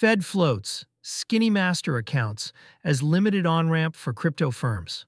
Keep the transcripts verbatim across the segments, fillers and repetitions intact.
Fed floats skinny master accounts as limited on-ramp for crypto firms.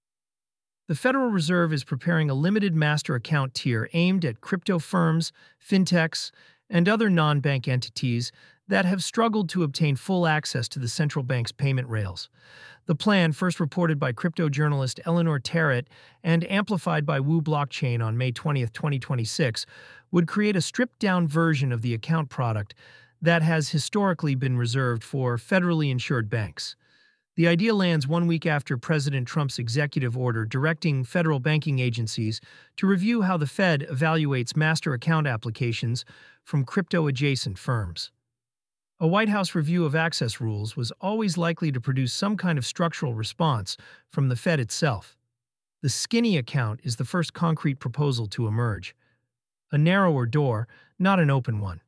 The Federal Reserve is preparing a limited master account tier aimed at crypto firms, fintechs, and other non-bank entities that have struggled to obtain full access to the central bank's payment rails. The plan, first reported by crypto journalist Eleanor Terrett and amplified by Wu Blockchain on May twentieth, twenty twenty-six, would create a stripped-down version of the account product that has historically been reserved for federally insured banks. The idea lands one week after President Trump's executive order directing federal banking agencies to review how the Fed evaluates master account applications from crypto-adjacent firms. A White House review of access rules was always likely to produce some kind of structural response from the Fed itself. The skinny account is the first concrete proposal to emerge. A narrower door, not an open one.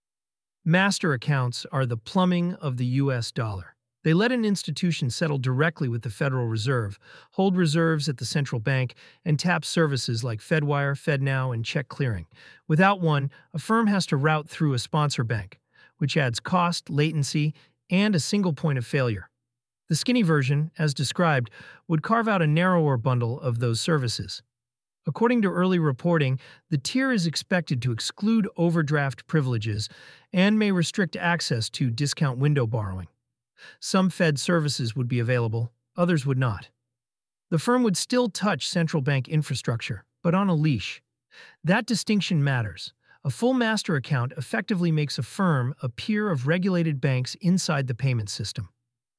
Master accounts are the plumbing of the U S dollar. They let an institution settle directly with the Federal Reserve, hold reserves at the central bank, and tap services like Fedwire, FedNow, and check clearing. Without one, a firm has to route through a sponsor bank, which adds cost, latency, and a single point of failure. The skinny version, as described, would carve out a narrower bundle of those services. According to early reporting, the tier is expected to exclude overdraft privileges and may restrict access to discount window borrowing. Some Fed services would be available, others would not. The firm would still touch central bank infrastructure, but on a leash. That distinction matters. A full master account effectively makes a firm a peer of regulated banks inside the payment system.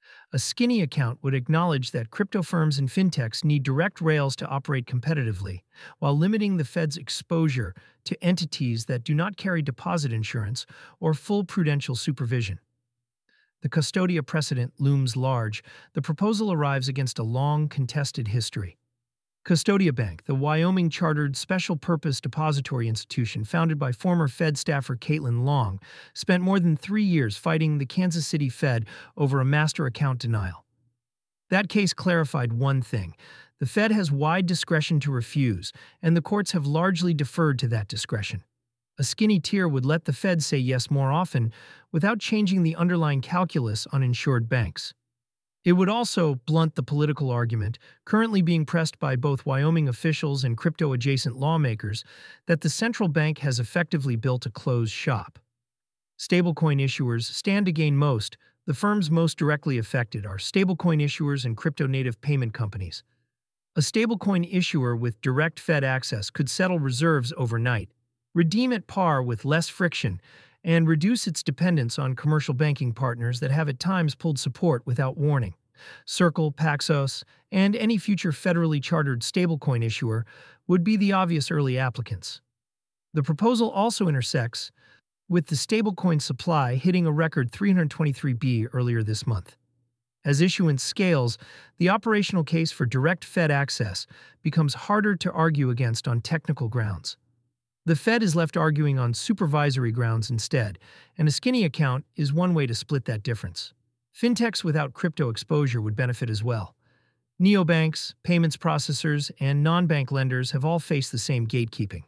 A skinny account would acknowledge that crypto firms and fintechs need direct rails to operate competitively, while limiting the Fed's exposure to entities that do not carry deposit insurance or full prudential supervision. The Custodia precedent looms large. The proposal arrives against a long, contested history. Custodia Bank, the Wyoming-chartered special-purpose depository institution founded by former Fed staffer Caitlin Long, spent more than three years fighting the Kansas City Fed over a master account denial. That case clarified one thing. The Fed has wide discretion to refuse, and the courts have largely deferred to that discretion. A skinny tier would let the Fed say yes more often without changing the underlying calculus on insured banks. It would also blunt the political argument, currently being pressed by both Wyoming officials and crypto-adjacent lawmakers, that the central bank has effectively built a closed shop. Stablecoin issuers stand to gain most. The firms most directly affected are stablecoin issuers and crypto-native payment companies. A stablecoin issuer with direct Fed access could settle reserves overnight, redeem at par with less friction, and reduce its dependence on commercial banking partners that have at times pulled support without warning. Circle, Paxos, and any future federally chartered stablecoin issuer would be the obvious early applicants. The proposal also intersects with the stablecoin supply hitting a record three hundred twenty-three billion earlier this month. As issuance scales, the operational case for direct Fed access becomes harder to argue against on technical grounds. The Fed is left arguing on supervisory grounds instead, and a skinny account is one way to split that difference. Fintechs without crypto exposure would benefit as well. Neobanks, payments processors, and non-bank lenders have all faced the same gatekeeping.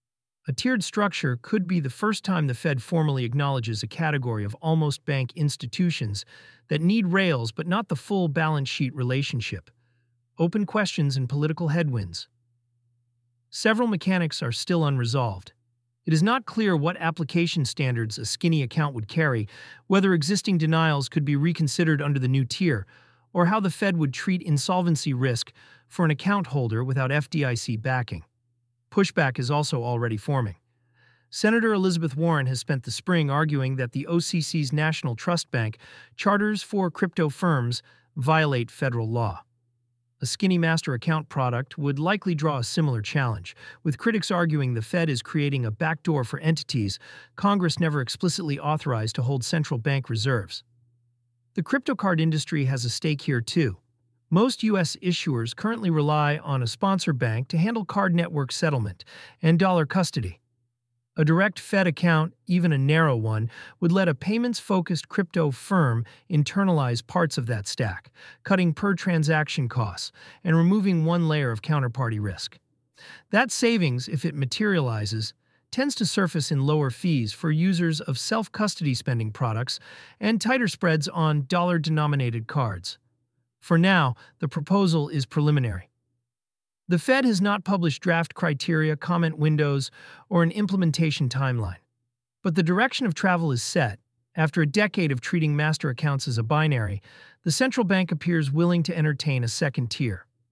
A tiered structure could be the first time the Fed formally acknowledges a category of almost bank institutions that need rails but not the full balance sheet relationship. Open questions and political headwinds. Several mechanics are still unresolved. It is not clear what application standards a skinny account would carry, whether existing denials could be reconsidered under the new tier, or how the Fed would treat insolvency risk for an account holder without F D I C backing. Pushback is also already forming. Senator Elizabeth Warren has spent the spring arguing that the O C C's National Trust Bank charters for crypto firms violate federal law. A skinny master account product would likely draw a similar challenge, with critics arguing the Fed is creating a backdoor for entities Congress never explicitly authorized to hold central bank reserves. The crypto card industry has a stake here too. Most U S issuers currently rely on a sponsor bank to handle card network settlement and dollar custody. A direct Fed account, even a narrow one, would let a payments-focused crypto firm internalize parts of that stack, cutting per-transaction costs and removing one layer of counterparty risk. That savings, if it materializes, tends to surface in lower fees for users of self-custody spending products and tighter spreads on dollar-denominated cards. For now, the proposal is preliminary. The Fed has not published draft criteria, comment windows, or an implementation timeline. But the direction of travel is set. After a decade of treating master accounts as a binary, the central bank appears willing to entertain a second tier.